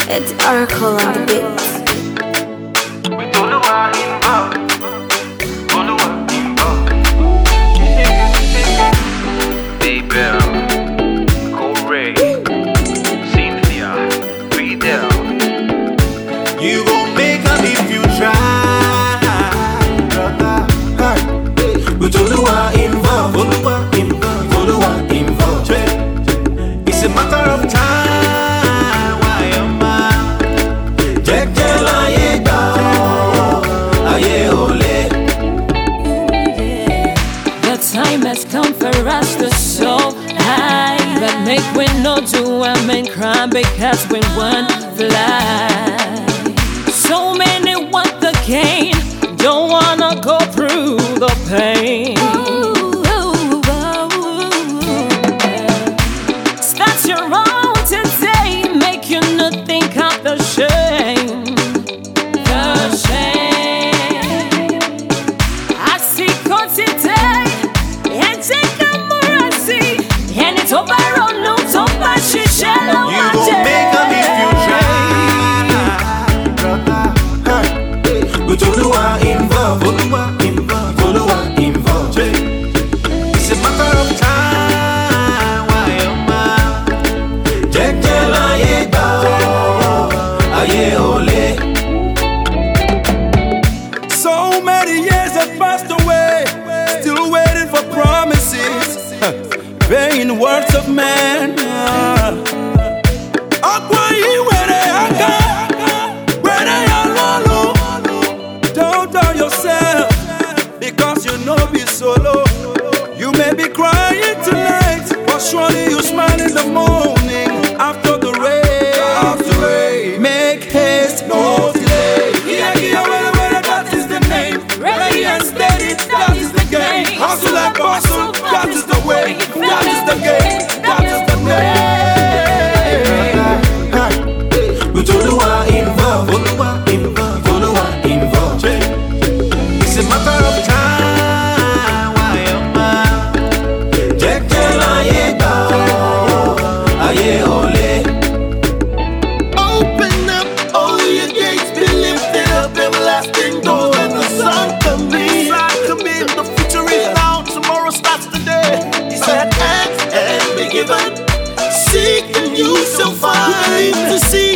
It's Oracle on the beat. You gon' make am if you try. With Oluwa involved, Oluwa involved, Oluwa involved. It's a matter of time. Why am I? Jẹ́jẹ́ láyé gbà ọ́, ayé ò le. The time has come for us to soar high, but make we no do and cry because we want fly. So many want the gain, don't wanna go through the pain. Start your own today, make you not think of the shame. The shame. I see God today, and take a mercy, and it's over on no top, but she shall not. You gon' make am if you try. With Oluwa involved, Oluwa involved, Oluwa involved. It's a matter of time. Why am I? Jẹ́jẹ́ láyé gbà ọ́, ayé ò le. So many years have passed away, still waiting for promises, vain words of man. Don't doubt yourself, because you know be solo. You may be crying tonight, but surely you smile in the morning after the rain. Make haste, no delay. That is the name. Ready and steady, that is the game. Hustle and bustle, that is the way. That is the game, that is the name. With Oluwa involved, Oluwa involved, Oluwa involved. It's a matter of time. Why am I? Jẹ́jẹ́ láyé gbà ọ́, ayé ò le. Open up all your gates, be lifted up, everlasting doors, and the sun come in. The future is now, tomorrow starts today. He said, ask and be given, seek and you shall find. To see